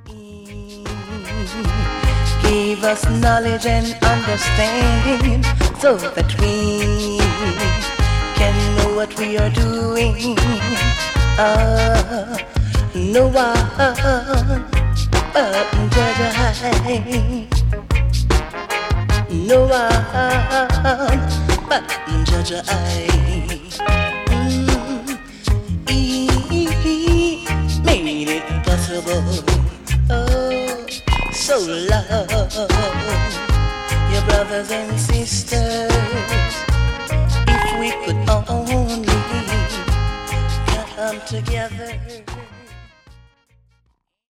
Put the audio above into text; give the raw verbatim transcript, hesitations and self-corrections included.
Give us knowledge and understanding so that we can know what we are doing. Ah, no one but Jaja High. No one but Jaja High. Mm, he made it possible. Oh, so love your brothers and sisters. If we could only come together.